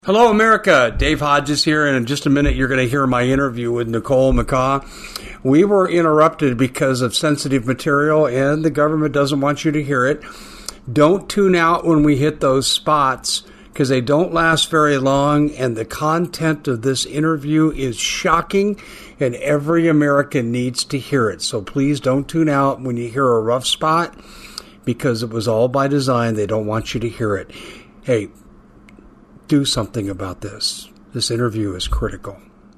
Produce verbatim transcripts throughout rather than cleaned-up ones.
Hello, America. Dave Hodges here, and in just a minute, you're going to hear my interview with Nicole McCaw. We were interrupted because of sensitive material, and the government doesn't want you to hear it. Don't tune out when we hit those spots, because they don't last very long, and the content of this interview is shocking, and every American needs to hear it. So please don't tune out when you hear a rough spot, because it was all by design. They don't want you to hear it. Hey, do something about this. This interview is critical.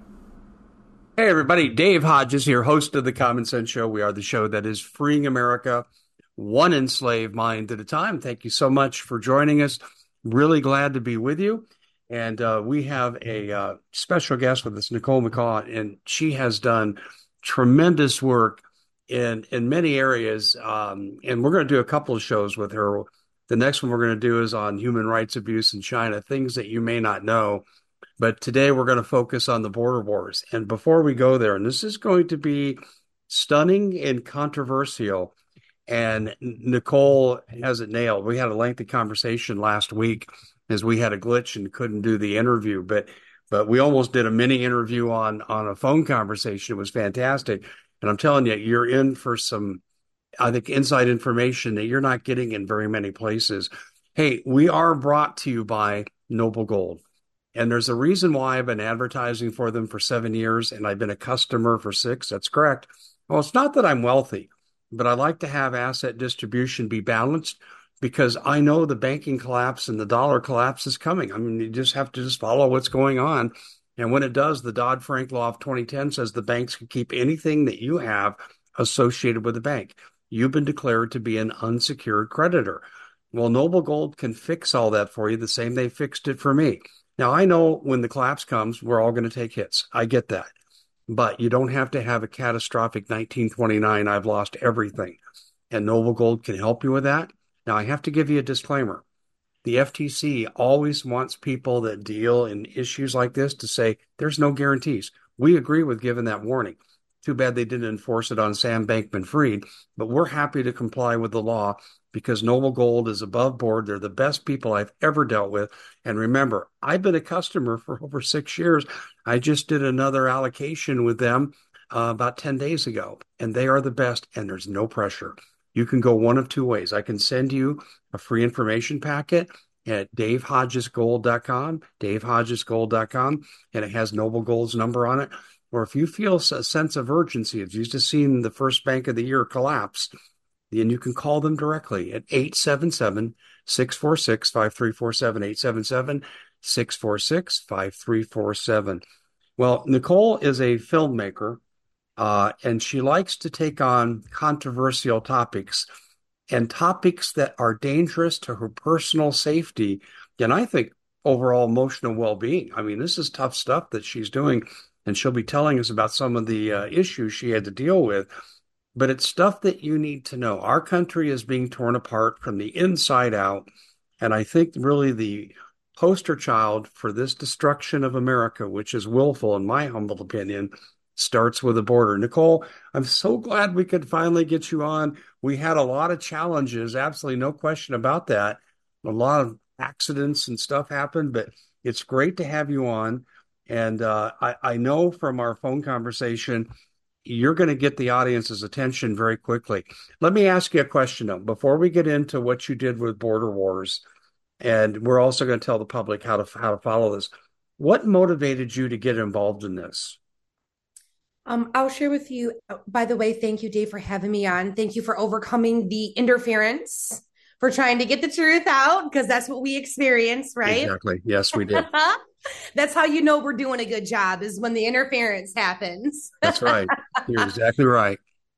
Hey, everybody. Dave Hodges here, host of The Common Sense Show. We are the show that is freeing America one enslaved mind at a time. Thank you so much for joining us. Really glad to be with you. And uh, we have a uh, special guest with us, Nicole McCaw, and she has done tremendous work in, in many areas. Um, and we're going to do a couple of shows with her. The next one we're going to do is on human rights abuse in China, things that you may not know. But today we're going to focus on the border wars. And before we go there, and this is going to be stunning and controversial, and Nicole has it nailed. We had a lengthy conversation last week as we had a glitch and couldn't do the interview, but but we almost did a mini interview on, on a phone conversation. It was fantastic. And I'm telling you, you're in for some, I think, inside information that you're not getting in very many places. Hey, we are brought to you by Noble Gold. And there's a reason why I've been advertising for them for seven years and I've been a customer for six. That's correct. Well, it's not that I'm wealthy, but I like to have asset distribution be balanced because I know the banking collapse and the dollar collapse is coming. I mean, you just have to just follow what's going on. And when it does, the Dodd-Frank law of twenty ten says the banks can keep anything that you have associated with the bank. You've been declared to be an unsecured creditor. Well, Noble Gold can fix all that for you the same they fixed it for me. Now, I know when the collapse comes, we're all going to take hits. I get that. But you don't have to have a catastrophic nineteen twenty-nine, I've lost everything. And Noble Gold can help you with that. Now, I have to give you a disclaimer. The F T C always wants people that deal in issues like this to say there's no guarantees. We agree with giving that warning. Too bad they didn't enforce it on Sam Bankman-Fried, but we're happy to comply with the law because Noble Gold is above board. They're the best people I've ever dealt with. And remember, I've been a customer for over six years. I just did another allocation with them uh, about ten days ago, and they are the best, and there's no pressure. You can go one of two ways. I can send you a free information packet at dave hodges gold dot com, dave hodges gold dot com, and it has Noble Gold's number on it. Or if you feel a sense of urgency, if you've just seen the first bank of the year collapse, then you can call them directly at eight seven seven, six four six, five three four seven, eight seven seven, six four six, five three four seven. Well, Nicole is a filmmaker, uh, and she likes to take on controversial topics and topics that are dangerous to her personal safety, and I think overall emotional well-being. I mean, this is tough stuff that she's doing. And she'll be telling us about some of the uh, issues she had to deal with. But it's stuff that you need to know. Our country is being torn apart from the inside out. And I think really the poster child for this destruction of America, which is willful, in my humble opinion, starts with the border. Nicole, I'm so glad we could finally get you on. We had a lot of challenges, absolutely no question about that. A lot of accidents and stuff happened, but it's great to have you on. And uh, I, I know from our phone conversation, you're going to get the audience's attention very quickly. Let me ask you a question, though, before we get into what you did with Border Wars, and we're also going to tell the public how to how to follow this. What motivated you to get involved in this? Um, I'll share with you. By the way, thank you, Dave, for having me on. Thank you for overcoming the interference, for trying to get the truth out, because that's what we experienced, right? Exactly. Yes, we did. That's how you know we're doing a good job, is when the interference happens. That's right. You're exactly right.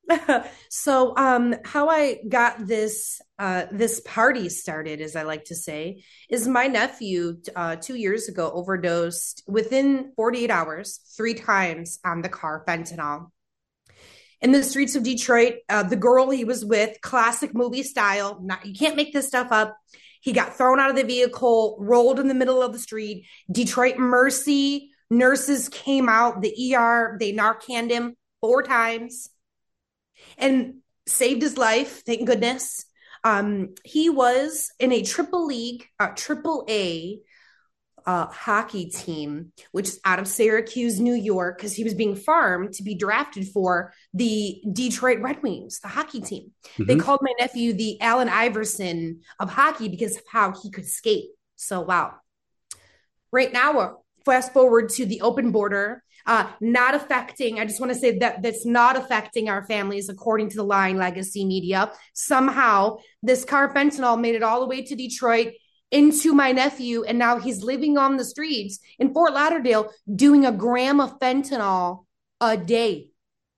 So um, how I got this uh, this party started, as I like to say, is my nephew uh, two years ago overdosed within forty-eight hours, three times on the car fentanyl. In the streets of Detroit, uh, the girl he was with, classic movie style, not, you can't make this stuff up. He got thrown out of the vehicle, rolled in the middle of the street. Detroit Mercy nurses came out, the E R, they Narcaned him four times and saved his life, thank goodness. Um, he was in a triple league, uh, triple A uh, hockey team, which is out of Syracuse, New York, because he was being farmed to be drafted for the Detroit Red Wings, the hockey team. They Mm-hmm. called my nephew the Allen Iverson of hockey because of how he could skate. So, wow. Right now, uh, fast forward to the open border, uh, not affecting, I just want to say that that's not affecting our families, according to the Lying Legacy media. Somehow, this car fentanyl made it all the way to Detroit into my nephew, and now he's living on the streets in Fort Lauderdale doing a gram of fentanyl a day.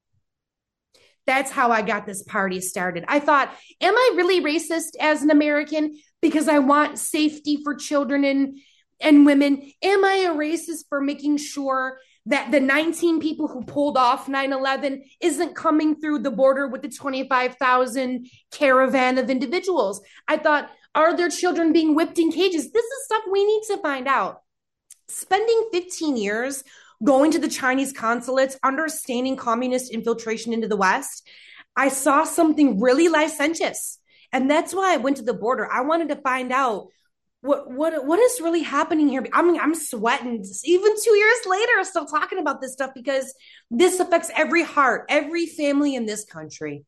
That's how I got this party started. I thought, am I really racist as an American because I want safety for children and and women? Am I a racist for making sure that the nineteen people who pulled off nine eleven isn't coming through the border with the twenty-five thousand caravan of individuals? I thought, are there children being whipped in cages? This is stuff we need to find out. Spending fifteen years going to the Chinese consulates, understanding communist infiltration into the West, I saw something really licentious. And that's why I went to the border. I wanted to find out what what what is really happening here. I mean, I'm sweating even two years later, still talking about this stuff because this affects every heart, every family in this country.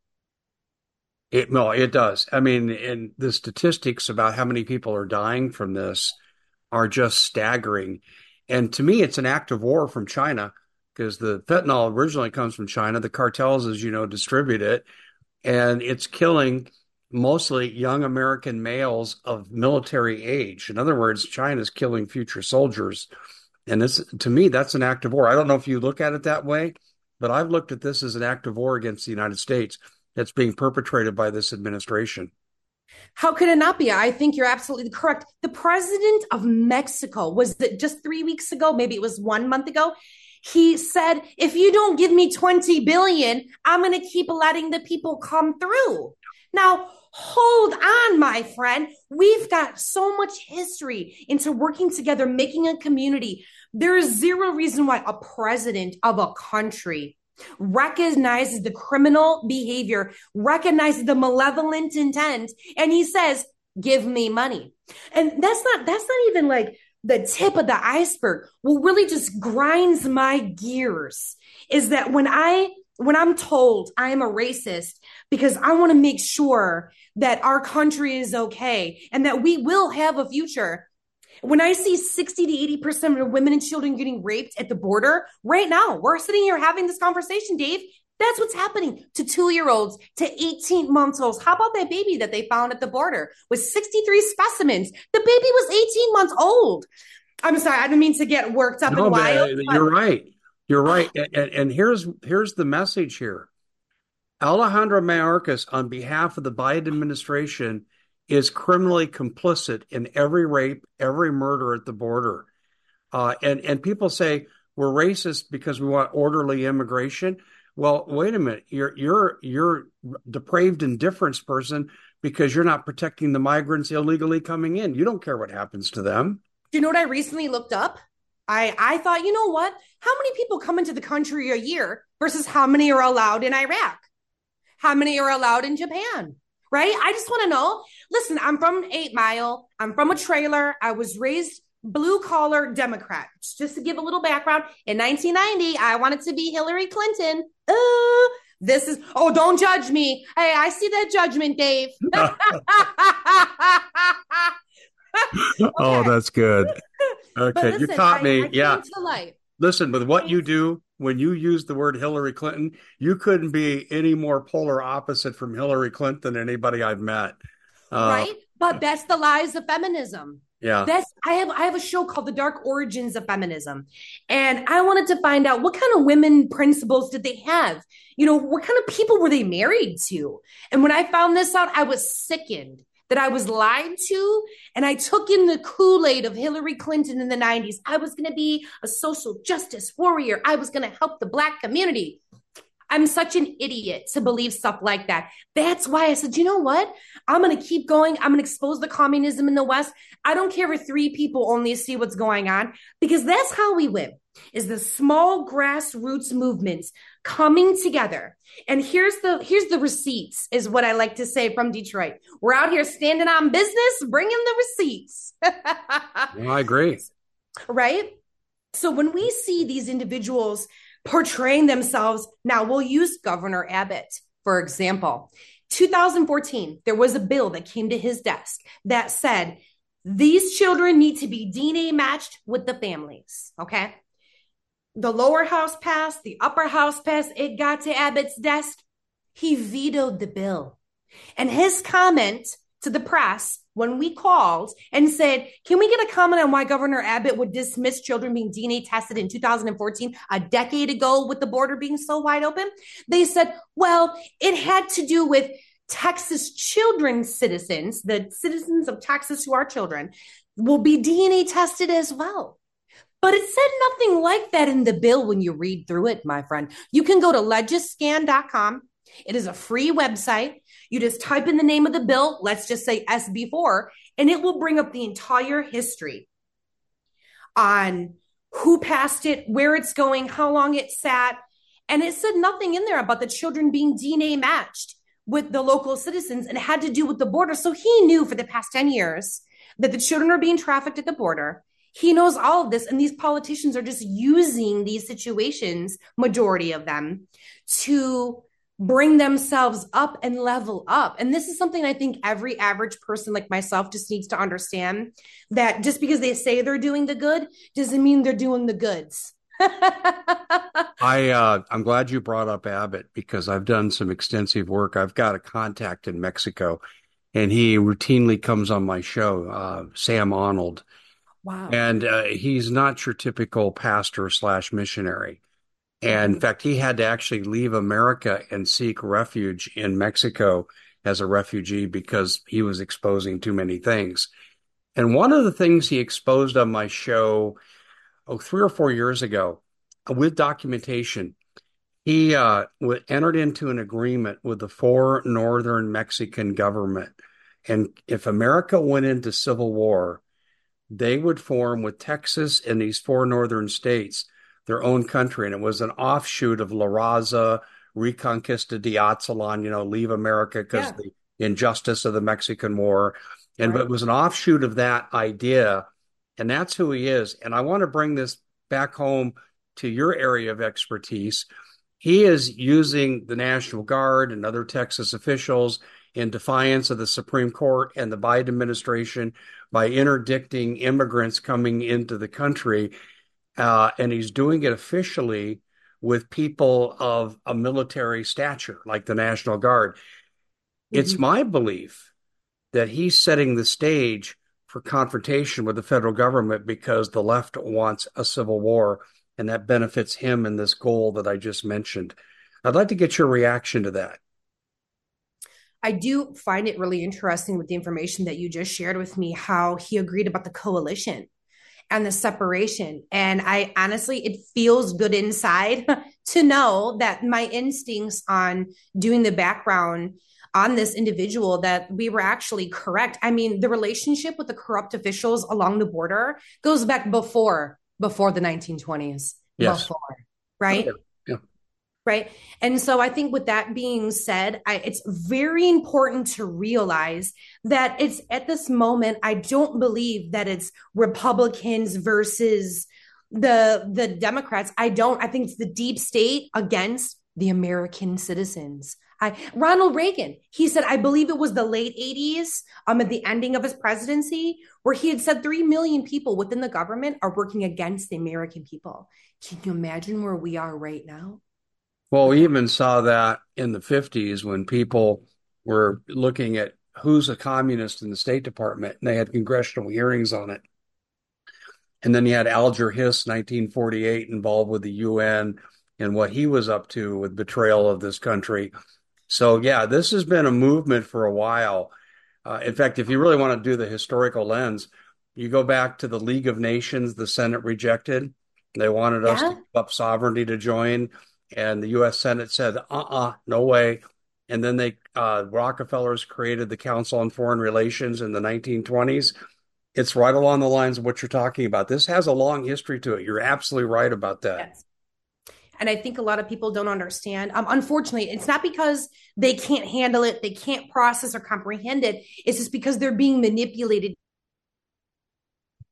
It, no, it does. I mean, and the statistics about how many people are dying from this are just staggering. And to me, it's an act of war from China because the fentanyl originally comes from China. The cartels, as you know, distribute it, and it's killing mostly young American males of military age. In other words, China's killing future soldiers. And this, to me, that's an act of war. I don't know if you look at it that way, but I've looked at this as an act of war against the United States that's being perpetrated by this administration. How could it not be? I think you're absolutely correct. The president of Mexico, was it just three weeks ago? Maybe it was one month ago. He said, if you don't give me twenty billion, I'm going to keep letting the people come through. Now, hold on, my friend. We've got so much history into working together, making a community. There is zero reason why a president of a country recognizes the criminal behavior, recognizes the malevolent intent, and he says, give me money. And that's not, that's not even like the tip of the iceberg. What really just grinds my gears is that when I, when I'm told I am a racist because I want to make sure that our country is okay and that we will have a future, when I see sixty to eighty percent of women and children getting raped at the border right now, we're sitting here having this conversation, Dave. That's what's happening to two-year-olds, to eighteen months olds. How about that baby that they found at the border with sixty-three specimens? The baby was eighteen months old. I'm sorry, I didn't mean to get worked up No, and wild. but you're right. You're right. And, and here's here's the message here. Alejandro Mayorkas, on behalf of the Biden administration, is criminally complicit in every rape, every murder at the border. Uh, and, and people say we're racist because we want orderly immigration. Well, wait a minute. You're you're you're depraved indifference person because you're not protecting the migrants illegally coming in. You don't care what happens to them. Do you know what I recently looked up? I, I thought, you know what? How many people come into the country a year versus how many are allowed in Iraq? How many are allowed in Japan? Right? I just want to know. Listen, I'm from Eight Mile. I'm from a trailer. I was raised blue collar Democrat. Just to give a little background, in nineteen ninety, I wanted to be Hillary Clinton. Uh, this is, oh, don't judge me. Hey, I see that judgment, Dave. Okay. Oh, that's good. Okay, listen, you caught me. I, I yeah. to the light. Listen, with what you do, when you use the word Hillary Clinton, you couldn't be any more polar opposite from Hillary Clinton than anybody I've met. Uh, right? But that's the lies of feminism. Yeah. That's I have I have a show called The Dark Origins of Feminism. And I wanted to find out what kind of women principles did they have? You know, what kind of people were they married to? And when I found this out, I was sickened that I was lied to, and I took in the Kool-Aid of Hillary Clinton in the nineties. I was going to be a social justice warrior. I was going to help the Black community. I'm such an idiot to believe stuff like that. That's why I said, you know what? I'm going to keep going. I'm going to expose the communism in the West. I don't care if three people only see what's going on, because that's how we win, is the small grassroots movements coming together. And here's the here's the receipts, is what I like to say from Detroit. We're out here standing on business, bringing the receipts. Well, I agree. right? So when we see these individuals portraying themselves, now we'll use Governor Abbott, for example. two thousand fourteen, there was a bill that came to his desk that said these children need to be D N A matched with the families. Okay. The lower house passed, the upper house passed, it got to Abbott's desk. He vetoed the bill. And his comment to the press when we called and said, can we get a comment on why Governor Abbott would dismiss children being D N A tested in two thousand fourteen, a decade ago, with the border being so wide open? They said, well, it had to do with Texas children citizens, the citizens of Texas who are children, will be D N A tested as well. But it said nothing like that in the bill when you read through it, my friend. You can go to legiscan dot com. It is a free website. You just type in the name of the bill, let's just say S B four, and it will bring up the entire history on who passed it, where it's going, how long it sat. And it said nothing in there about the children being D N A matched with the local citizens, and it had to do with the border. So he knew for the past ten years that the children are being trafficked at the border. He knows all of this, and these politicians are just using these situations, majority of them, to bring themselves up and level up. And this is something I think every average person like myself just needs to understand, that just because they say they're doing the good doesn't mean they're doing the goods. I, uh, I'm glad you brought up Abbott, because I've done some extensive work. I've got a contact in Mexico, and he routinely comes on my show, uh, Sam Arnold. Wow. And uh, he's not your typical pastor slash missionary. And in fact, he had to actually leave America and seek refuge in Mexico as a refugee because he was exposing too many things. And one of the things he exposed on my show, oh, three or four years ago, with documentation, he uh, entered into an agreement with the four northern Mexican government. And if America went into civil war, they would form with Texas and these four northern states their own country. And it was an offshoot of La Raza, Reconquista de Aztlan, you know, leave America because yeah. of the injustice of the Mexican War. And right. But it was an offshoot of that idea. And that's who he is. And I want to bring this back home to your area of expertise. He is using the National Guard and other Texas officials in defiance of the Supreme Court and the Biden administration by interdicting immigrants coming into the country. Uh, and he's doing it officially with people of a military stature, like the National Guard. Mm-hmm. It's my belief that he's setting the stage for confrontation with the federal government because the left wants a civil war, and that benefits him in this goal that I just mentioned. I'd like to get your reaction to that. I do find it really interesting with the information that you just shared with me, how he agreed about the coalition and the separation. And I honestly, it feels good inside to know that my instincts on doing the background on this individual, that we were actually correct. I mean, the relationship with the corrupt officials along the border goes back before, before the nineteen twenties. Yes. Before, right? Okay. Yeah. Right. And so I think with that being said, I, it's very important to realize that it's at this moment, I don't believe that it's Republicans versus the, the Democrats. I don't, I think it's the deep state against the American citizens. I, Ronald Reagan, he said, I believe it was the late eighties, um, at the ending of his presidency, where he had said three million people within the government are working against the American people. Can you imagine where we are right now? Well, we even saw that in the fifties when people were looking at who's a communist in the State Department, and they had congressional hearings on it. And then you had Alger Hiss, nineteen forty-eight, involved with the U N and what he was up to with betrayal of this country. So, yeah, this has been a movement for a while. Uh, in fact, if you really want to do the historical lens, you go back to the League of Nations, the Senate rejected. They wanted yeah. us to give up sovereignty to join. And the U S Senate said, uh-uh, no way. And then they, uh, Rockefellers created the Council on Foreign Relations in the nineteen twenties. It's right along the lines of what you're talking about. This has a long history to it. You're absolutely right about that. Yes. And I think a lot of people don't understand. Um, unfortunately, it's not because they can't handle it, they can't process or comprehend it. It's just because they're being manipulated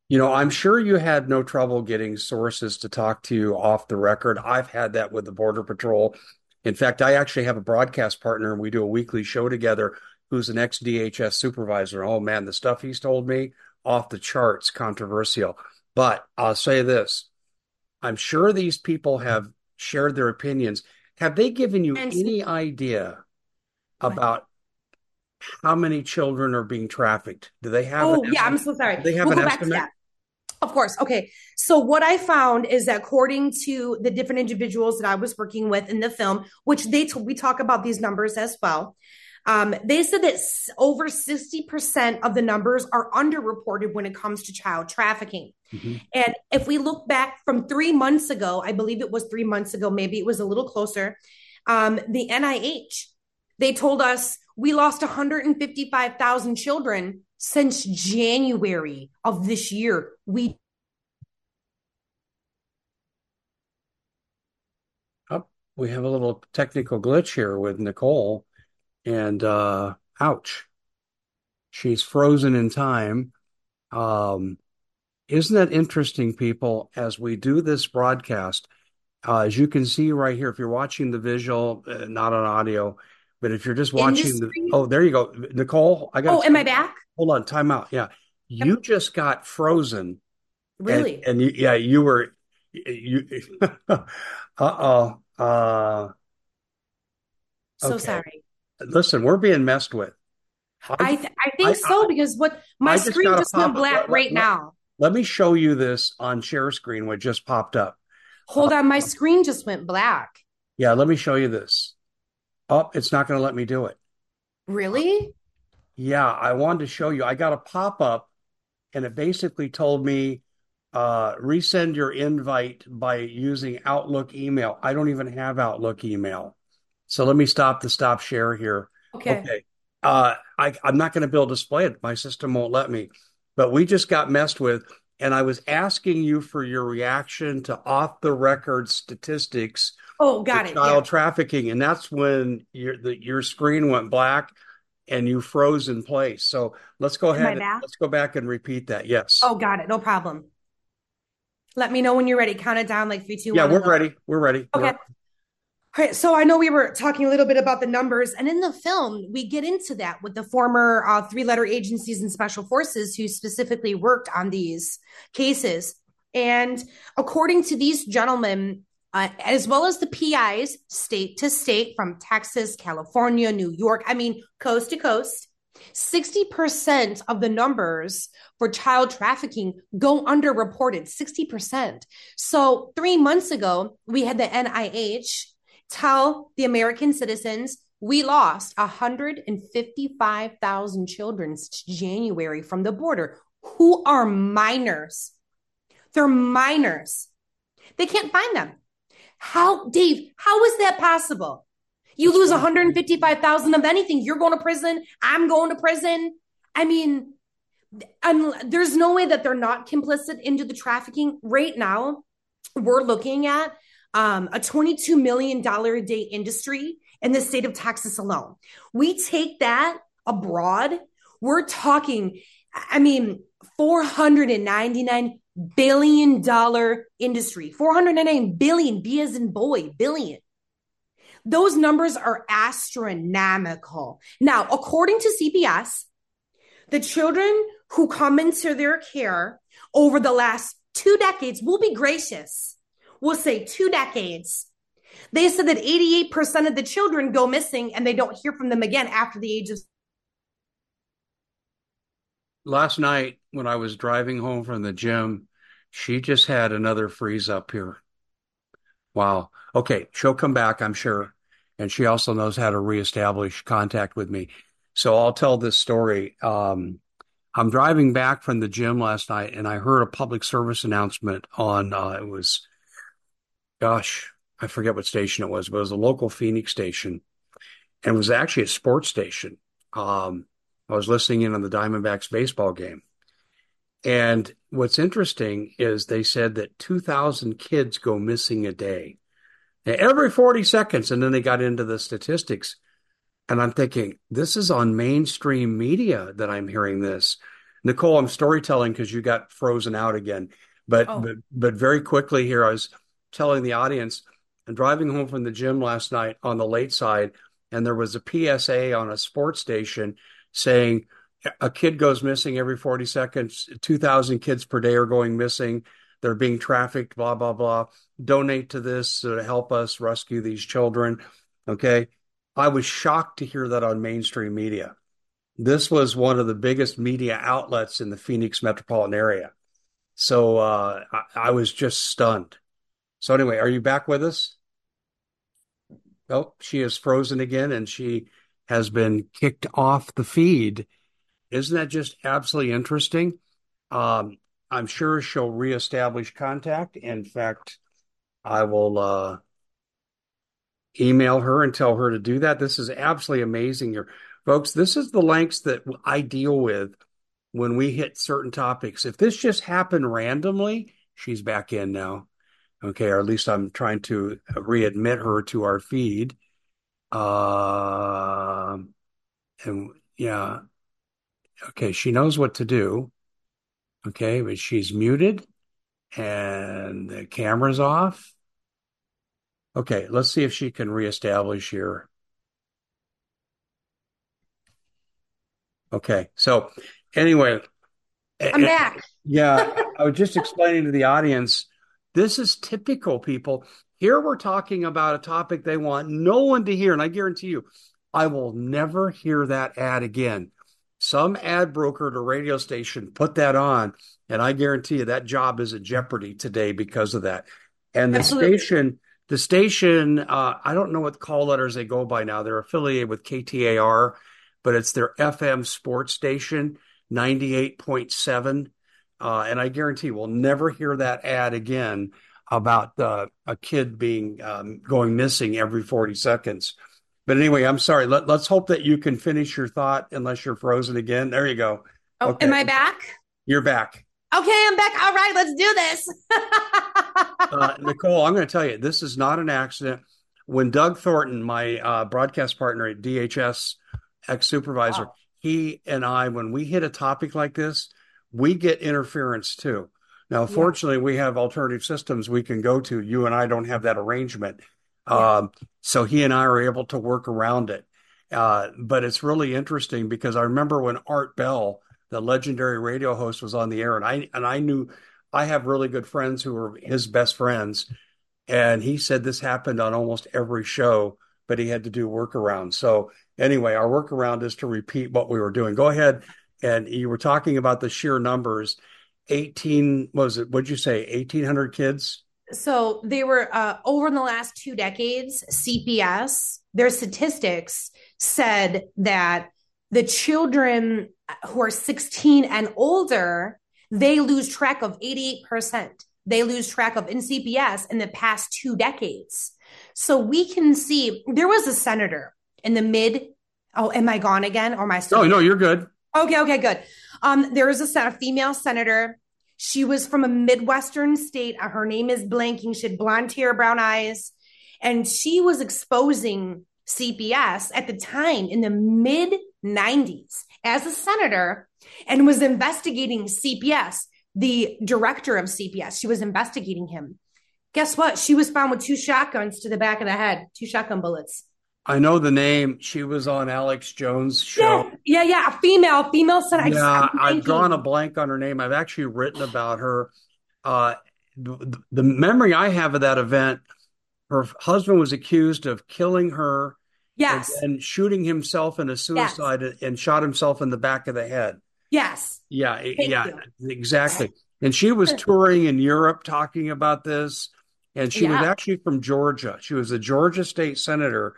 You know, I'm sure you had no trouble getting sources to talk to you off the record. I've had that with the Border Patrol. In fact, I actually have a broadcast partner and we do a weekly show together who's an ex-D H S supervisor. Oh man, the stuff he's told me off the charts, controversial. But I'll say this, I'm sure these people have shared their opinions. Have they given you And any idea what? about how many children are being trafficked? Do they have an Oh, yeah, I'm estimate? so sorry. Do they have We'll an go back to estimate? that. Of course. Okay. So what I found is that according to the different individuals that I was working with in the film, which they t- we talk about these numbers as well. Um, they said that s- over sixty percent of the numbers are underreported when it comes to child trafficking. Mhm. And if we look back from three months ago, I believe it was three months ago, maybe it was a little closer. Um, the N I H, they told us we lost one hundred fifty-five thousand children since January of this year. We Oh, we have a little technical glitch here with Nicole, and uh, ouch, she's frozen in time. Um, isn't that interesting, people? As we do this broadcast, uh, as you can see right here, if you're watching the visual, uh, not on audio, but if you're just watching the, industry. oh, there you go, Nicole. I got Oh, to am I back? hold on, time out. Yeah, you Yep. just got frozen, and Really? and you, yeah, you were you. Uh-oh. Uh, So okay. sorry. Listen, we're being messed with. I I th- I I think so because what my I just screen got to just went pop up. black Let, let, right let, now. let me show you this on share screen, what just popped up. Uh, Hold on, my screen just went black. yeah, let me show you this. Oh, it's not going to let me do it. Really? Yeah, I wanted to show you. I got a pop up and it basically told me uh, resend your invite by using Outlook email. I don't even have Outlook email. So let me stop the stop share here. Okay. Okay. Uh, I, I'm not going to be able to display it. My system won't let me. But we just got messed with. And I was asking you for your reaction to off the record statistics Oh, for got it. Yeah. child trafficking. And that's when your the, your screen went black and you froze in place. So let's go Am I ahead and back? let's go back and repeat that. Yes. Oh, got it. No problem. Let me know when you're ready. Count it down like three, two, Yeah, one, and we're go. ready. We're ready. We're Okay. All right, so I know we were talking a little bit about the numbers, and in the film, we get into that with the former uh, three letter agencies and special forces who specifically worked on these cases. And according to these gentlemen, uh, as well as the P Is, state to state, from Texas, California, New York, I mean, coast to coast, sixty percent of the numbers for child trafficking go underreported, sixty percent. So three months ago, we had the N I H tell the American citizens we lost one hundred fifty-five thousand children since January from the border who are minors. They're minors. They can't find them. How, Dave, how is that possible? You lose one hundred fifty-five thousand of anything. You're going to prison. I'm going to prison. I mean, I'm, there's no way that they're not complicit into the trafficking. Right now, we're looking at um, a twenty-two million dollars a day industry in the state of Texas alone. We take that abroad, we're talking, I mean, four hundred ninety-nine billion dollars industry, four hundred ninety-nine billion, B as in boy, billion. Those numbers are astronomical. Now, according to C B S, the children who come into their care over the last two decades, will be gracious, we'll say two decades. They said that eighty-eight percent of the children go missing and they don't hear from them again after the age of. Last night when I was driving home from the gym, she just had another freeze up here. Wow. Okay, she'll come back, I'm sure. And she also knows how to reestablish contact with me. So I'll tell this story. Um, I'm driving back from the gym last night and I heard a public service announcement on, uh, it was, gosh, I forget what station it was, but it was a local Phoenix station. And it was actually a sports station. Um, I was listening in on the Diamondbacks baseball game. And what's interesting is they said that two thousand kids go missing a day, every forty seconds. And then they got into the statistics. And I'm thinking, this is on mainstream media that I'm hearing this. Nicole, I'm storytelling because you got frozen out again. But Oh, but but very quickly here, I was telling the audience, I'm driving home from the gym last night on the late side, and there was a P S A on a sports station saying a kid goes missing every forty seconds. two thousand kids per day are going missing. They're being trafficked, blah, blah, blah. Donate to this to help us rescue these children. Okay. I was shocked to hear that on mainstream media. This was one of the biggest media outlets in the Phoenix metropolitan area. So uh, I, I was just stunned. So anyway, are you back with us? Oh, she is frozen again and she has been kicked off the feed. Isn't that just absolutely interesting? Um, I'm sure she'll reestablish contact. In fact, I will uh, email her and tell her to do that. This is absolutely amazing here. Folks, this is the lengths that I deal with when we hit certain topics. If this just happened randomly, she's back in now. Okay, or at least I'm trying to readmit her to our feed. Uh, and yeah, okay, she knows what to do. Okay, but she's muted and the camera's off. Okay, let's see if she can reestablish here. Okay, so anyway, I'm back. yeah, I was just explaining to the audience, this is typical, people. Here we're talking about a topic they want no one to hear, and I guarantee you, I will never hear that ad again. Some ad broker at a radio station put that on, and I guarantee you that job is in jeopardy today because of that. And the Absolutely. station, the station, uh, I don't know what call letters they go by now. They're affiliated with K T A R, but it's their F M sports station, ninety-eight point seven. Uh, and I guarantee we'll never hear that ad again about uh, a kid being um, going missing every forty seconds. But anyway, I'm sorry. Let, let's hope that you can finish your thought unless you're frozen again. There you go. Oh, Okay, am I back? you're back. Okay, I'm back. All right, let's do this. Uh, Nicole, I'm going to tell you, this is not an accident. When Doug Thornton, my uh, broadcast partner at D H S, ex-supervisor, Wow. he and I, when we hit a topic like this, we get interference too. Now, Yeah, fortunately, we have alternative systems we can go to. You and I don't have that arrangement. yeah. Um, so he and I are able to work around it. Uh, but it's really interesting because I remember when Art Bell, the legendary radio host, was on the air, and I and I knew I have really good friends who were his best friends, and he said this happened on almost every show, but he had to do workarounds. So anyway, our workaround is to repeat what we were doing. Go ahead, and you were talking about the sheer numbers. eighteen, what was it? What'd you say? eighteen hundred kids? So they were uh, over in the last two decades, C P S, their statistics said that the children who are sixteen and older, they lose track of eighty-eight percent. They lose track of in C P S in the past two decades. So we can see there was a senator in the mid. Oh, am I gone again? Or am I still? No, no, you're good. Okay, okay, good. Um, there was a, a female senator. She was from a Midwestern state. Uh, Her name is blanking. She had blonde hair, brown eyes, and she was exposing C P S at the time in the mid nineties as a senator and was investigating C P S, the director of C P S. She was investigating him. Guess what? She was found with two shotguns to the back of the head, two shotgun bullets. I know the name. She was on Alex Jones' show. Yeah, yeah, yeah. A female, female senator. Yeah, I've drawn a blank on her name. I've actually written about her. Uh, the, the memory I have of that event, her husband was accused of killing her and, Yes, and shooting himself in a yes, suicide and shot himself in the back of the head. yes. Yeah, Thank yeah, you. exactly. And she was touring in Europe talking about this. And she was Yeah. actually from Georgia. She was a Georgia state senator.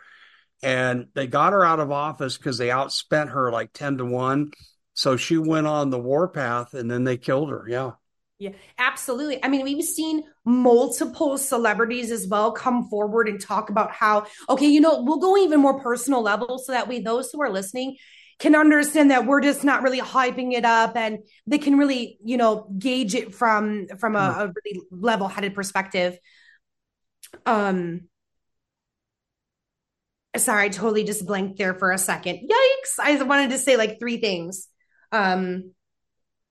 And they got her out of office because they outspent her like ten to one. So she went on the warpath and then they killed her. Yeah. Yeah, absolutely. I mean, we've seen multiple celebrities as well come forward and talk about how, okay, you know, we'll go even more personal level so that way those who are listening can understand that we're just not really hyping it up and they can really, you know, gauge it from from a, Sure. a really level-headed perspective. Um, sorry, I totally just blanked there for a second. Yikes. I wanted to say like three things. Um,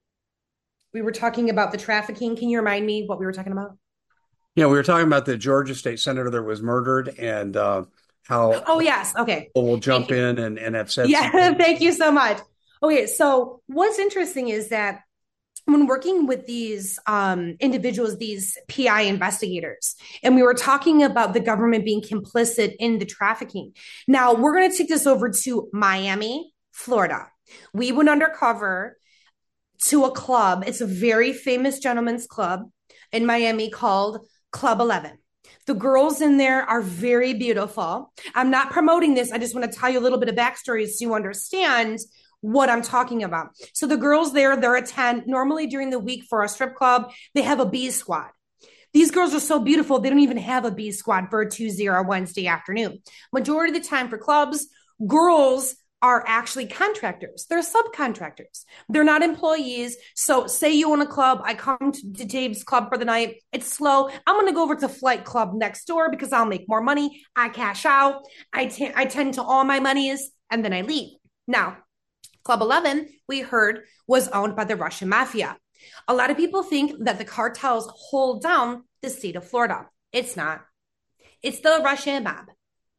We were talking about the trafficking. Can you remind me what we were talking about? Yeah, we were talking about the Georgia state senator that was murdered and uh, how Oh, yes. Okay. people will Thank jump you. in and, and have said Yeah. some things. Thank you so much. Okay. So, what's interesting is that when working with these um, individuals, these P I investigators, and we were talking about the government being complicit in the trafficking. Now, we're going to take this over to Miami, Florida. We went undercover to a club. It's a very famous gentleman's club in Miami called Club eleven. The girls in there are very beautiful. I'm not promoting this. I just want to tell you a little bit of backstory so you understand what I'm talking about. So the girls there, they're a ten. Normally during the week for a strip club, they have a B squad. These girls are so beautiful, they don't even have a B squad for a Tuesday or a Wednesday afternoon. Majority of the time for clubs, girls are actually contractors. They're subcontractors. They're not employees. So say you own a club, I come to Dave's club for the night. It's slow. I'm going to go over to Flight Club next door because I'll make more money. I cash out. I, t- I tend to all my monies and then I leave. Now, Club eleven, we heard, was owned by the Russian mafia. A lot of people think that the cartels hold down the state of Florida. It's not. It's the Russian mob.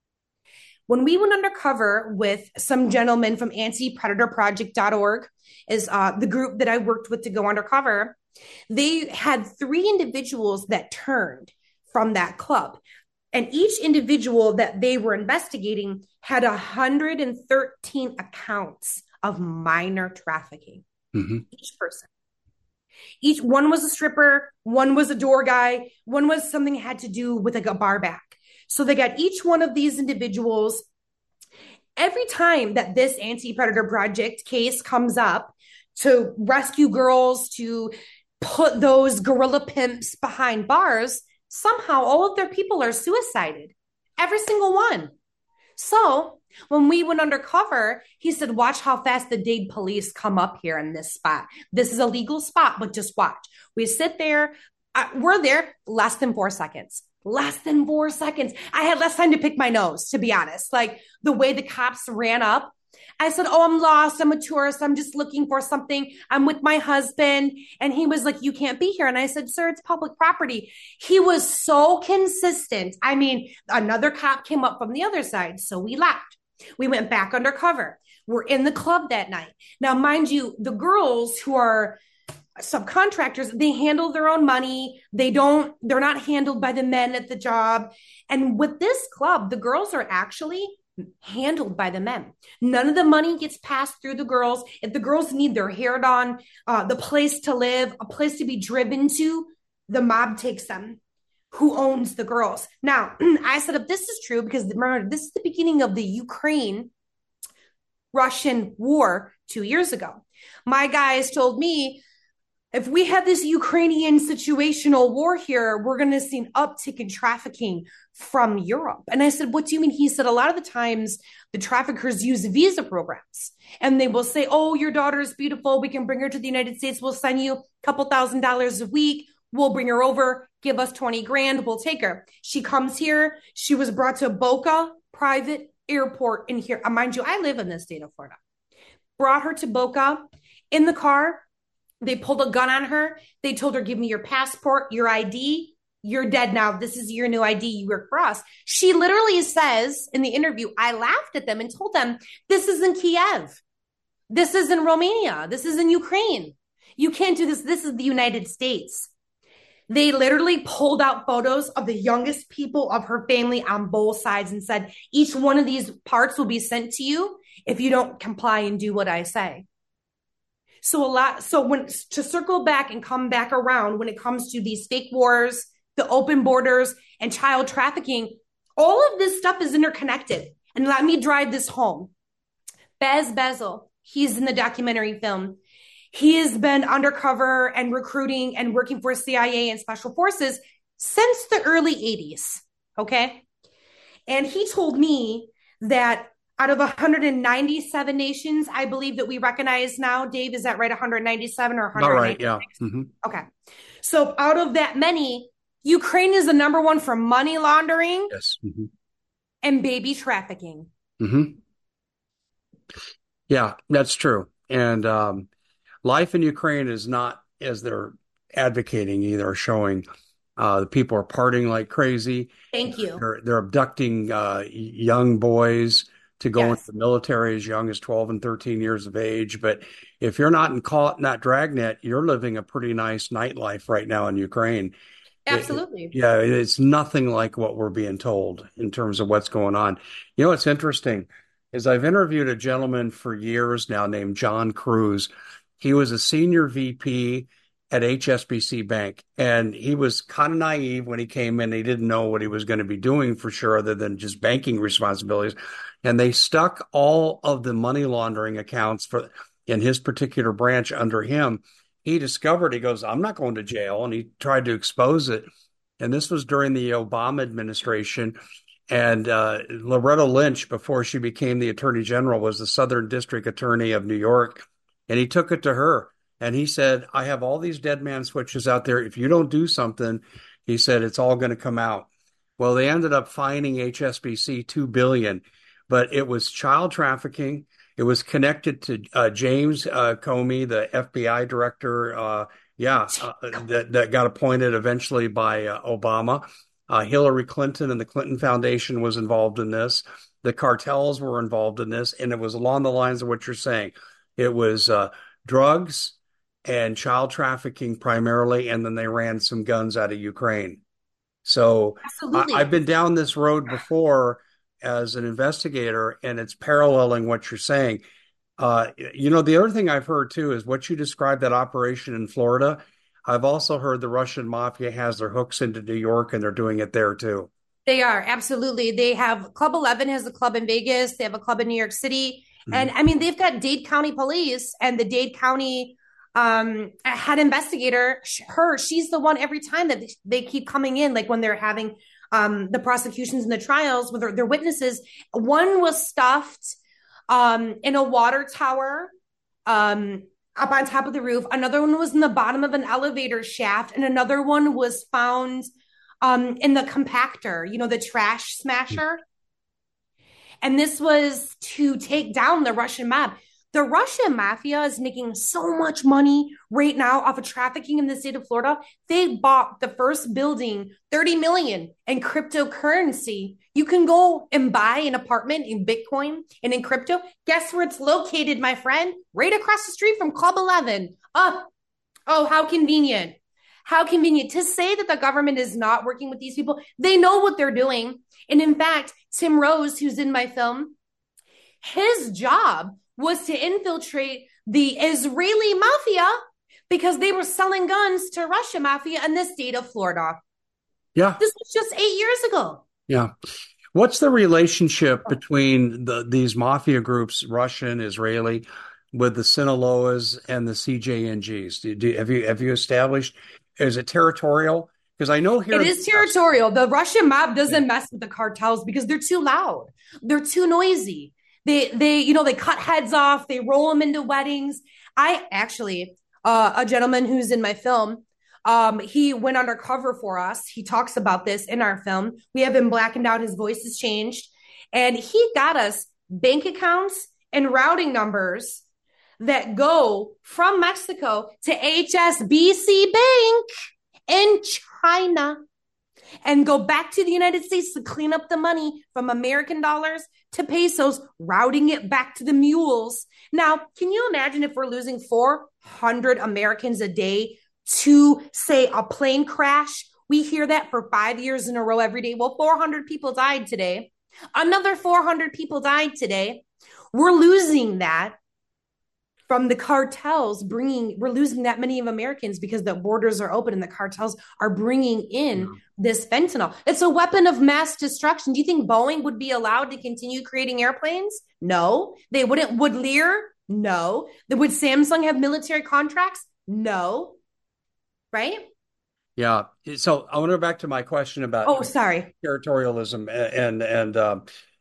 When we went undercover with some gentlemen from anti predator project dot org, is uh, the group that I worked with to go undercover, they had three individuals that turned from that club. And each individual that they were investigating had one hundred thirteen accounts of minor trafficking. Mm-hmm. Each person. Each one was a stripper, one was a door guy, one was something had to do with like a bar back. So they got each one of these individuals. Every time that this anti-predator project case comes up to rescue girls, to put those gorilla pimps behind bars, somehow all of their people are suicided. Every single one. So when we went undercover, he said, watch how fast the Dade police come up here in this spot. This is a legal spot, but just watch. We sit there. Uh, we're there less than four seconds. Less than four seconds. I had less time to pick my nose, to be honest. Like the way the cops ran up. I said, oh, I'm lost. I'm a tourist. I'm just looking for something. I'm with my husband. And he was like, you can't be here. And I said, sir, it's public property. He was so consistent. I mean, another cop came up from the other side. So we left. We went back undercover. We're in the club that night. Now, mind you, the girls who are subcontractors, they handle their own money. They don't, they're not handled by the men at the job. And with this club, the girls are actually handled by the men. None of the money gets passed through the girls. If the girls need their hair done, uh, the place to live, a place to be driven to, the mob takes them. Who owns the girls? Now, I said, if this is true, because remember, this is the beginning of the Ukraine Russian war two years ago. My guys told me, if we have this Ukrainian situational war here, we're going to see an uptick in trafficking from Europe. And I said, what do you mean? He said, a lot of the times the traffickers use visa programs and they will say, oh, your daughter is beautiful. We can bring her to the United States. We'll send you a couple thousand dollars a week. We'll bring her over. Give us twenty grand. We'll take her. She comes here. She was brought to Boca private airport in here. Uh, mind you, I live in the state of Florida. Brought her to Boca in the car. They pulled a gun on her. They told her, give me your passport, your I D. You're dead now. This is your new I D. You work for us. She literally says in the interview, I laughed at them and told them, this is in Kiev. This is in Romania. This is in Ukraine. You can't do this. This is the United States. They literally pulled out photos of the youngest people of her family on both sides and said, each one of these parts will be sent to you if you don't comply and do what I say. So a lot, so when to circle back and come back around when it comes to these fake wars, the open borders and child trafficking, all of this stuff is interconnected. And let me drive this home. Bez Bezel, he's in the documentary film. He has been undercover and recruiting and working for C I A and special forces since the early eighties. Okay. And he told me that out of one hundred ninety-seven nations, I believe that we recognize now, Dave, is that right? one hundred ninety-seven or one hundred ninety-six? All right, yeah. Mm-hmm. Okay. So out of that many, Ukraine is the number one for money laundering. Yes. Mm-hmm. And baby trafficking. Mm-hmm. Yeah, that's true. And um, life in Ukraine is not as they're advocating, either showing uh, the people are partying like crazy. Thank you. They're they're abducting uh, young boys to go into Yes, the military as young as twelve and thirteen years of age. But if you're not in caught not dragnet, you're living a pretty nice nightlife right now in Ukraine. It, absolutely. yeah, it's nothing like what we're being told in terms of what's going on. You know, what's interesting is I've interviewed a gentleman for years now named John Cruz. He was a senior V P at H S B C Bank, and he was kind of naive when he came in. He didn't know what he was going to be doing for sure, other than just banking responsibilities. And they stuck all of the money laundering accounts for in his particular branch under him. He discovered, he goes, I'm not going to jail. And he tried to expose it. And this was during the Obama administration. And uh, Loretta Lynch, before she became the attorney general, was the Southern District Attorney of New York. And he took it to her. And he said, I have all these dead man switches out there. If you don't do something, he said, it's all going to come out. Well, they ended up fining H S B C two billion dollars, but it was child trafficking. It was connected to uh, James uh, Comey, the F B I director. Uh, yeah, uh, that, that got appointed eventually by uh, Obama. Uh, Hillary Clinton and the Clinton Foundation was involved in this. The cartels were involved in this, and it was along the lines of what you're saying. It was uh, drugs and child trafficking primarily, and then they ran some guns out of Ukraine. So I, I've Absolutely. been down this road before as an investigator, and it's paralleling what you're saying. Uh, you know, the other thing I've heard too is what you described, that operation in Florida. I've also heard the Russian mafia has their hooks into New York, and they're doing it there too. They are absolutely. They have Club eleven has a club in Vegas. They have a club in New York City, Mhm. and I mean they've got Dade County Police and the Dade County um, head investigator. Her, she's the one every time that they keep coming in, like when they're having um, the prosecutions and the trials with their, their witnesses. One was stuffed um, in a water tower. Um, Up on top of the roof. Another one was in the bottom of an elevator shaft, and another one was found um, in the compactor, you know, the trash smasher. And this was to take down the Russian mob. The Russian mafia is making so much money right now off of trafficking in the state of Florida. They bought the first building, thirty million in cryptocurrency. You can go and buy an apartment in Bitcoin and in crypto. Guess where it's located, my friend? Right across the street from Club eleven. Oh, oh, how convenient. How convenient to say that the government is not working with these people. They know what they're doing. And in fact, Tim Rose, who's in my film, his job was to infiltrate the Israeli mafia because they were selling guns to Russia mafia in the state of Florida. Yeah, This was just eight years ago. yeah. What's the relationship between the these mafia groups, Russian, Israeli, with the Sinaloas and the C J N Gs? Do, do, have you have you established? Is it territorial? Because I know here It in is the U S. territorial. The Russian mob Yeah. doesn't mess with the cartels because they're too loud. They're too noisy. They they you know they cut heads off. They roll them into weddings. I actually uh, a gentleman who's in my film. Um, he went undercover for us. He talks about this in our film. We have him blackened out. His voice has changed, and he got us bank accounts and routing numbers that go from Mexico to H S B C Bank in China and go back to the United States to clean up the money from American dollars to pesos, routing it back to the mules. Now, can you imagine if we're losing four hundred Americans a day to, say, a plane crash? We hear that for five years in a row every day. Well, four hundred people died today. Another four hundred people died today. We're losing that from the cartels bringing, we're losing that many of Americans because the borders are open and the cartels are bringing in Yeah. this fentanyl. It's a weapon of mass destruction. Do you think Boeing would be allowed to continue creating airplanes? No. They wouldn't. Would Lear? No. Would Samsung have military contracts? No. Right? Yeah. So I want to go back to my question about Oh, sorry. territorialism and and um,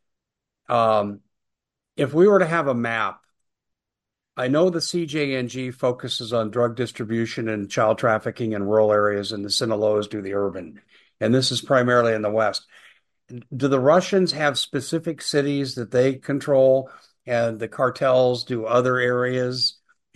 um, if we were to have a map. I know the C J N G focuses on drug distribution and child trafficking in rural areas, and the Sinaloas do the urban. And this is primarily in the West. Do the Russians have specific cities that they control, and the cartels do other areas?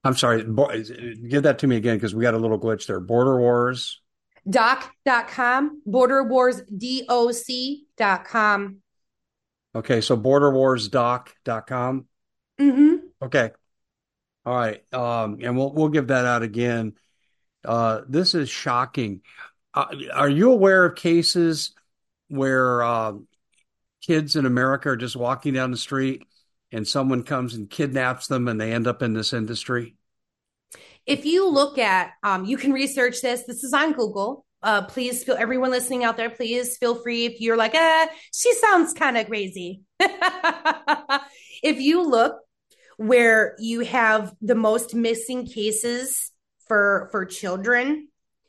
I'm sorry. Bo- give that to me again because we got a little glitch there. Border Wars. Doc dot com, Border Wars Doc dot com. Okay, so border wars doc dot com. Mm-hmm. Okay. All right. Um, and we'll we'll give that out again. Uh, this is shocking. Uh, are you aware of cases where uh, kids in America are just walking down the street and someone comes and kidnaps them and they end up in this industry? If you look at, um, you can research this. This is on Google. Uh, please feel everyone listening out there, please feel free if you're like, ah, she sounds kind of crazy. If you look where you have the most missing cases for for children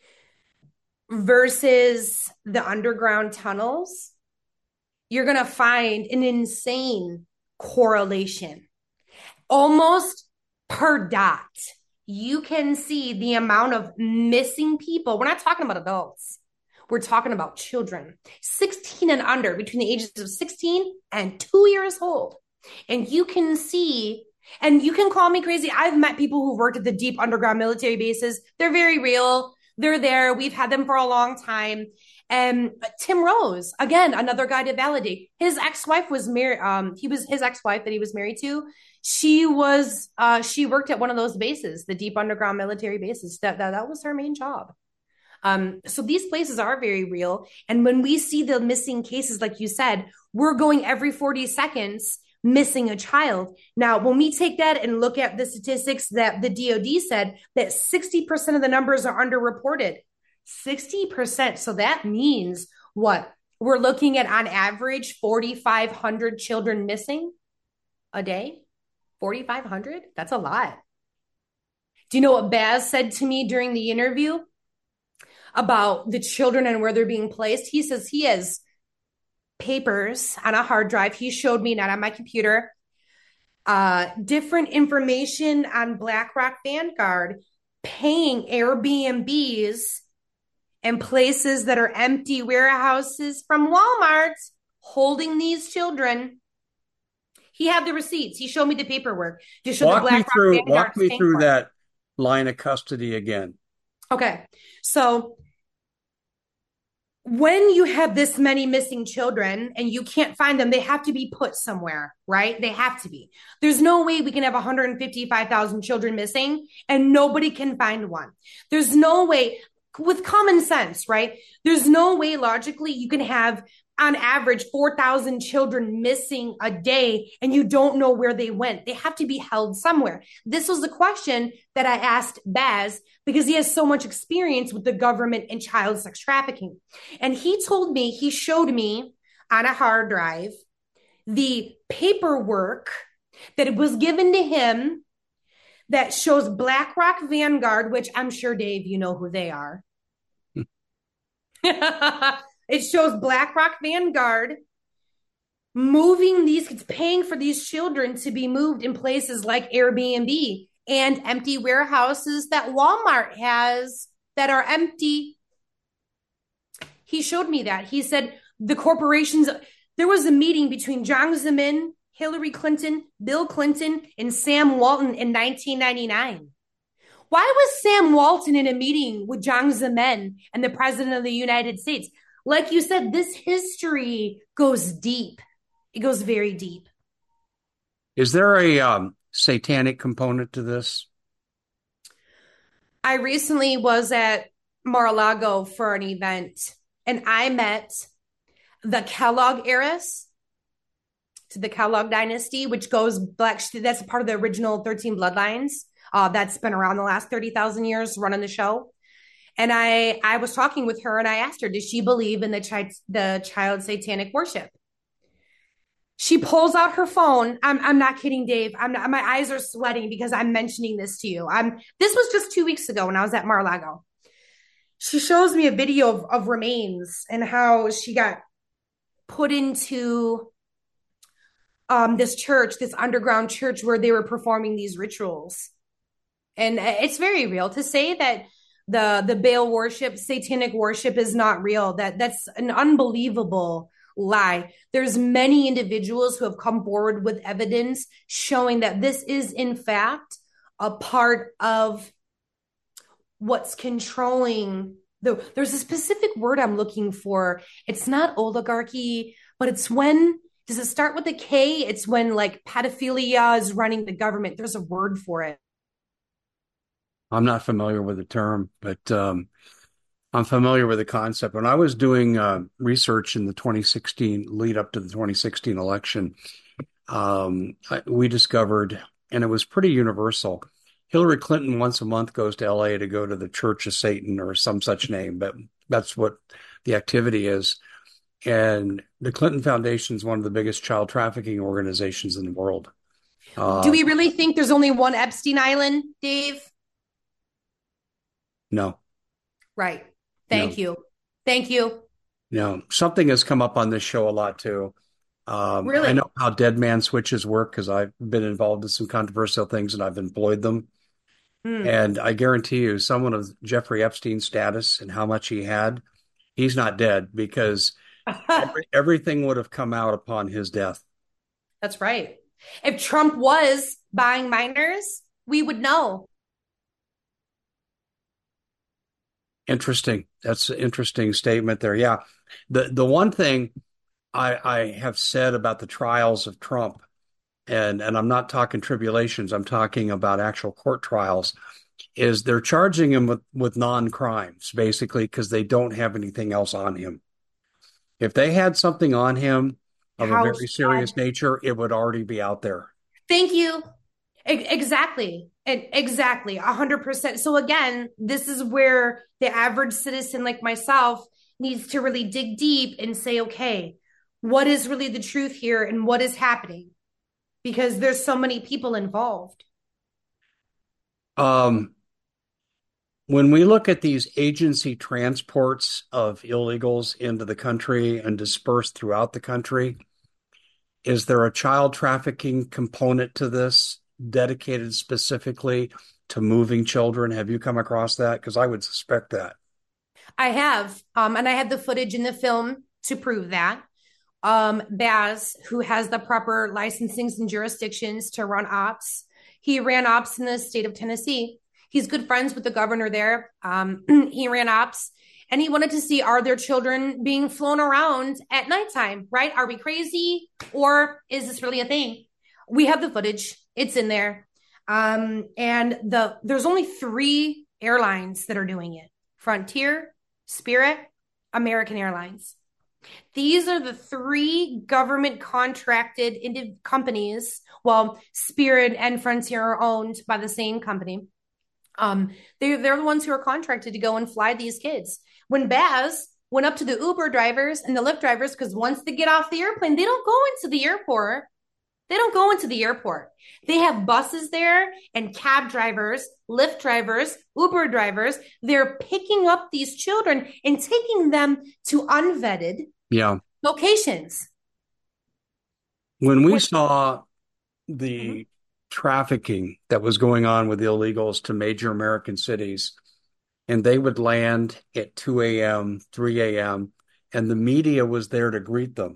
versus the underground tunnels, you're going to find an insane correlation. Almost per dot, you can see the amount of missing people. We're not talking about adults. We're talking about children, sixteen and under, between the ages of sixteen and two years old. And you can see, and you can call me crazy. I've met people who've worked at the deep underground military bases. They're very real. They're there. We've had them for a long time. And Tim Rose, again, another guy to validate. His ex-wife was married. Um, he was his ex-wife that he was married to. She was, uh, she worked at one of those bases, the deep underground military bases. That that, that was her main job. Um, so these places are very real. And when we see the missing cases, like you said, we're going every forty seconds missing a child. Now, when we take that and look at the statistics that the D O D said, that sixty percent of the numbers are underreported. sixty percent. So that means what? We're looking at, on average, forty-five hundred children missing a day. forty-five hundred? That's a lot. Do you know what Baz said to me during the interview about the children and where they're being placed? He says he has papers on a hard drive. He showed me, not on my computer, uh, different information on BlackRock Vanguard paying Airbnbs and places that are empty warehouses from Walmart holding these children. He had the receipts. He showed me the paperwork. Just showed Walk the me BlackRock through Vanguard walk me through for it. that line of custody again. Okay. So when you have this many missing children and you can't find them, they have to be put somewhere, right? They have to be. There's no way we can have one hundred fifty-five thousand children missing and nobody can find one. There's no way, with common sense, right? There's no way logically you can have, on average, four thousand children missing a day and you don't know where they went. They have to be held somewhere. This was the question that I asked Baz because he has so much experience with the government and child sex trafficking. And he told me, he showed me on a hard drive the paperwork that was given to him that shows BlackRock Vanguard, which I'm sure, Dave, you know who they are. It shows BlackRock Vanguard moving these kids, paying for these children to be moved in places like Airbnb and empty warehouses that Walmart has that are empty. He showed me that. He said the corporations, there was a meeting between Jiang Zemin, Hillary Clinton, Bill Clinton, and Sam Walton in nineteen ninety-nine. Why was Sam Walton in a meeting with Jiang Zemin and the president of the United States? Like you said, this history goes deep. It goes very deep. Is there a um, satanic component to this? I recently was at Mar-a-Lago for an event, and I met the Kellogg heiress to the Kellogg dynasty, which goes back. That's part of the original thirteen Bloodlines. Uh, that's been around the last thirty thousand years running the show. And I, I was talking with her and I asked her, does she believe in the child, the child satanic worship? She pulls out her phone. I'm, I'm not kidding, Dave. I'm not, my eyes are sweating because I'm mentioning this to you. I'm, this was just two weeks ago when I was at Mar-a-Lago. She shows me a video of, of remains and how she got put into um, this church, this underground church where they were performing these rituals. And it's very real. To say that the the Baal worship, satanic worship is not real, that that's an unbelievable lie. There's many individuals who have come forward with evidence showing that this is in fact a part of what's controlling the there's a specific word I'm looking for. It's not oligarchy, but it's when does it start with a K? It's when like pedophilia is running the government. There's a word for it. I'm not familiar with the term, but um, I'm familiar with the concept. When I was doing uh, research in the twenty sixteen lead up to the twenty sixteen election, um, I, we discovered, and it was pretty universal. Hillary Clinton once a month goes to L A to go to the Church of Satan or some such name, but that's what the activity is. And the Clinton Foundation is one of the biggest child trafficking organizations in the world. Do Uh, we really think there's only one Epstein Island, Dave? no, Right. no, Thank you. Thank you. no. Something has come up on this show a lot too. Um, I Really? know how dead man switches work because I've been involved in some controversial things and I've employed them. Hmm. And I guarantee you, someone of Jeffrey Epstein's status and how much he had, he's not dead because every, everything would have come out upon his death. That's right. If Trump was buying minors, we would know. Interesting. That's an interesting statement there. Yeah. The the one thing I, I have said about the trials of Trump, and, and I'm not talking tribulations, I'm talking about actual court trials, is they're charging him with, with non-crimes, basically, because they don't have anything else on him. If they had something on him of a How very sad. serious nature, it would already be out there. Thank you. E- Exactly. And exactly. A hundred percent. So again, this is where the average citizen like myself needs to really dig deep and say, okay, what is really the truth here and what is happening? Because there's so many people involved. Um, when we look at these agency transports of illegals into the country and dispersed throughout the country, is there a child trafficking component to this dedicated specifically to moving children? Have you come across that? Because I would suspect that. I have, um, and I had the footage in the film to prove that. Um, Baz, who has the proper licensings and jurisdictions to run ops, he ran ops in the state of Tennessee. He's good friends with the governor there. Um, he ran ops and he wanted to see, are there children being flown around at nighttime, right? Are we crazy or is this really a thing? We have the footage. It's in there. Um, and the there's only three airlines that are doing it. Frontier, Spirit, American Airlines. These are the three government contracted companies. Well, Spirit and Frontier are owned by the same company. Um, they, they're the ones who are contracted to go and fly these kids. When Baz went up to the Uber drivers and the Lyft drivers, because once they get off the airplane, they don't go into the airport. They don't go into the airport. They have buses there and cab drivers, Lyft drivers, Uber drivers. They're picking up these children and taking them to unvetted Yeah. locations. When we When, saw Mhm. the trafficking that was going on with illegals to major American cities, and they would land at two a m, three a m, and the media was there to greet them.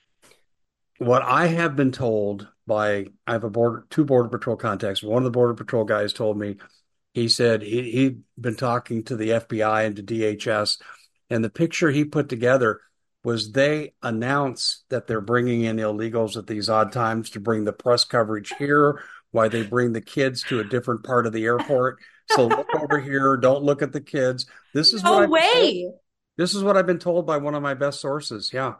What I have been told by, I have a border, two border patrol contacts. One of the border patrol guys told me, he said he, he'd been talking to the F B I and to D H S, and the picture he put together was they announce that they're bringing in illegals at these odd times to bring the press coverage here, why they bring the kids to a different part of the airport. So look over here, don't look at the kids. This is what No I've been told. way. This is what I've been told by one of my best sources. Yeah.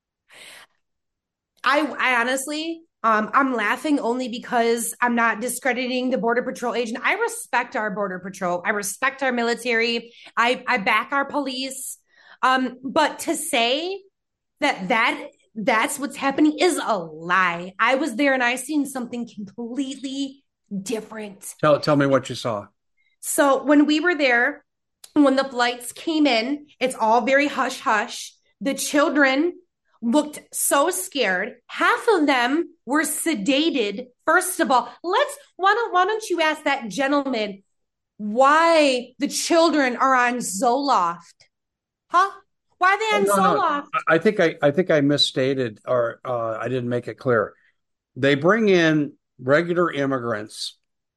I, I honestly, um, I'm laughing only because I'm not discrediting the Border Patrol agent. I respect our Border Patrol. I respect our military. I, I back our police. Um, but to say that that that's what's happening is a lie. I was there and I seen something completely different. Tell tell me what you saw. So when we were there, when the flights came in, it's all very hush hush. The children looked so scared. Half of them were sedated. First of all, let's why don't why don't you ask that gentleman why the children are on Zoloft? Huh? Why are Oh, they on no, no. Zoloft? I I think I, I think I misstated or uh, I didn't make it clear. They bring in regular immigrants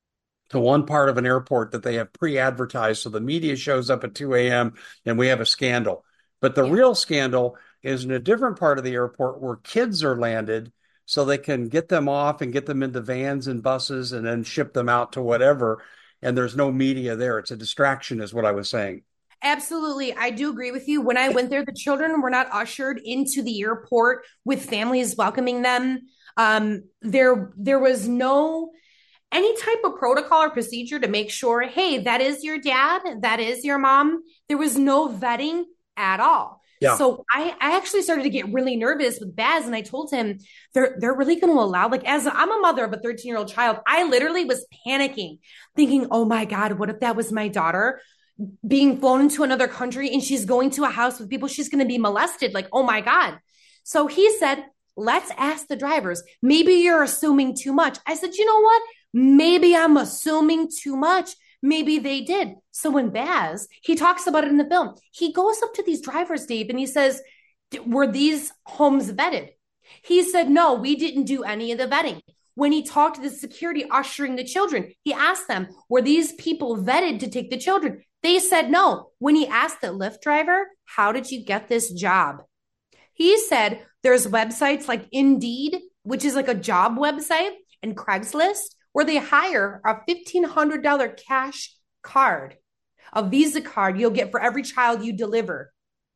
to one part of an airport that they have pre-advertised. So the media shows up at two a m and we have a scandal. But the Yeah. real scandal is in a different part of the airport where kids are landed so they can get them off and get them into vans and buses and then ship them out to whatever. And there's no media there. It's a distraction, is what I was saying. Absolutely. I do agree with you. When I went there, the children were not ushered into the airport with families welcoming them. Um, there, there was no any type of protocol or procedure to make sure, hey, that is your dad, that is your mom. There was no vetting at all. Yeah. So I, I actually started to get really nervous with Baz, and I told him they're they're really going to allow, like, as I'm a mother of a thirteen year old child, I literally was panicking, thinking, oh my God, what if that was my daughter being flown into another country and she's going to a house with people, she's going to be molested? Like, oh my God. So he said, let's ask the drivers. Maybe you're assuming too much. I said, you know what? Maybe I'm assuming too much. Maybe they did. So when Baz, he talks about it in the film, he goes up to these drivers, Dave, and he says, were these homes vetted? He said, no, we didn't do any of the vetting. When he talked to the security ushering the children, he asked them, were these people vetted to take the children? They said no. When he asked the Lyft driver, how did you get this job? He said there's websites like Indeed, which is like a job website, and Craigslist, where they hire a fifteen hundred dollars cash card, a Visa card you'll get for every child you deliver.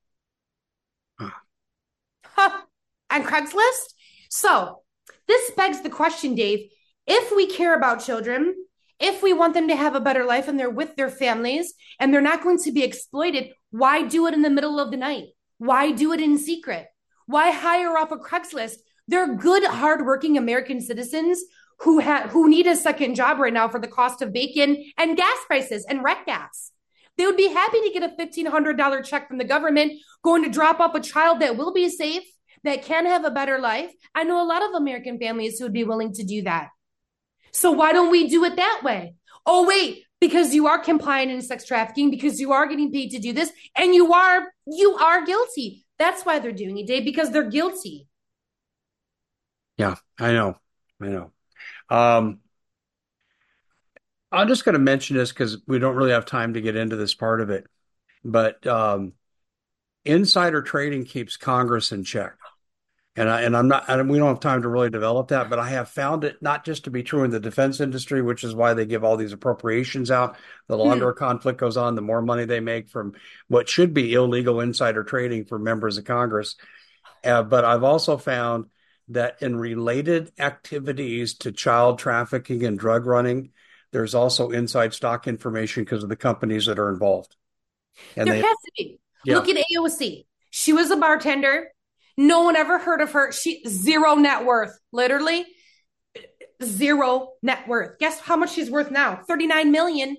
Huh. On Craigslist? So this begs the question, Dave, if we care about children, if we want them to have a better life and they're with their families and they're not going to be exploited, why do it in the middle of the night? Why do it in secret? Why hire off a Craigslist? They're good, hardworking American citizens who have who need a second job right now for the cost of bacon and gas prices and rent gas. They would be happy to get a fifteen hundred dollars check from the government going to drop off a child that will be safe, that can have a better life. I know a lot of American families who would be willing to do that. So why don't we do it that way? Oh, wait, because you are compliant in sex trafficking, because you are getting paid to do this, and you are you are guilty. That's why they're doing it, Dave, because they're guilty. Yeah, I know. I know. Um, I'm just going to mention this because we don't really have time to get into this part of it. But um, insider trading keeps Congress in check. And I, and I'm not, and we don't have time to really develop that, but I have found it not just to be true in the defense industry, which is why they give all these appropriations out. The longer Hmm. a conflict goes on, the more money they make from what should be illegal insider trading for members of Congress. Uh, but I've also found that in related activities to child trafficking and drug running, there's also inside stock information because of the companies that are involved. And There they, has to be. yeah, Look at A O C. She was a bartender. No one ever heard of her. She zero net worth, literally zero net worth. Guess how much she's worth now? thirty-nine million.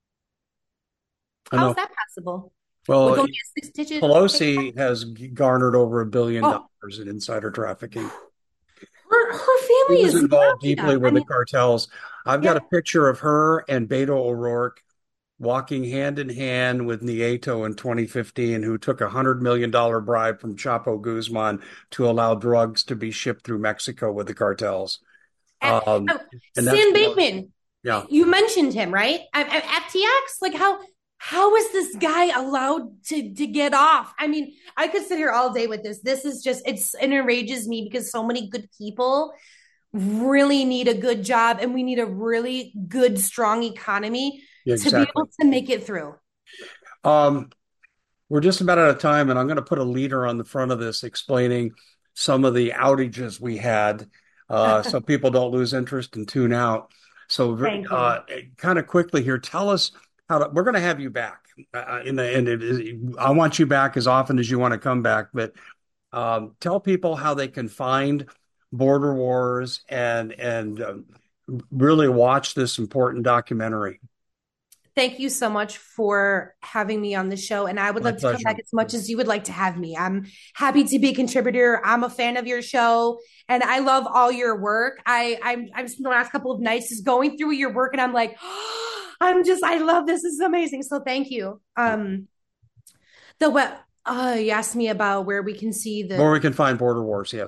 I How's know. that possible? With Well, only a six digit. Pelosi has garnered over a billion Oh, dollars in insider trafficking. her, her He family was is involved deeply mafia. I with the mean, cartels. I've got yeah. a picture of her and Beto O'Rourke walking hand in hand with Nieto in twenty fifteen, who took a one hundred million dollars bribe from Chapo Guzman to allow drugs to be shipped through Mexico with the cartels. Uh, Um, uh, and that's, Sam Bateman, yeah. you mentioned him, right? At, at F T X, like how how is this guy allowed to to get off? I mean, I could sit here all day with this. This is just it's it enrages me because so many good people really need a good job and we need a really good, strong economy Yeah, to be exactly. able to make it through. Um, we're just about out of time, and I'm going to put a leader on the front of this explaining some of the outages we had uh, so people don't lose interest and tune out. So, Thank you. uh, kind of quickly here, tell us how to, we're going to have you back. Uh, in the, and it is, I want you back as often as you want to come back, but um, tell people how they can find Border Wars and and um, really watch this important documentary. Thank you so much for having me on the show. And I would My love to come pleasure. back as much as you would like to have me. I'm happy to be a contributor. I'm a fan of your show and I love all your work. I, I'm, I'm spent the last couple of nights just going through your work and I'm like, oh, I'm just, I love this. This is amazing. So thank you. Um, the web, uh, you asked me about where we can see Where the we can find Border Wars, yes.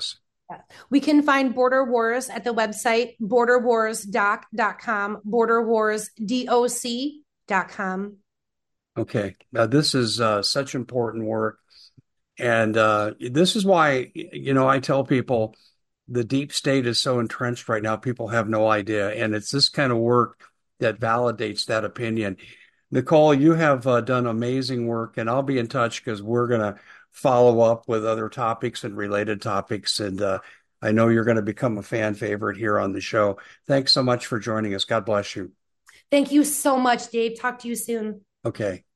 Yeah. We can find Border Wars at the website border wars doc dot com, border wars doc dot com. Okay. Now, this is uh, such important work. And uh, this is why, you know, I tell people the deep state is so entrenched right now, people have no idea. And it's this kind of work that validates that opinion. Nicole, you have uh, done amazing work, and I'll be in touch because we're going to follow up with other topics and related topics. And uh, I know you're going to become a fan favorite here on the show. Thanks so much for joining us. God bless you. Thank you so much, Dave. Talk to you soon. Okay.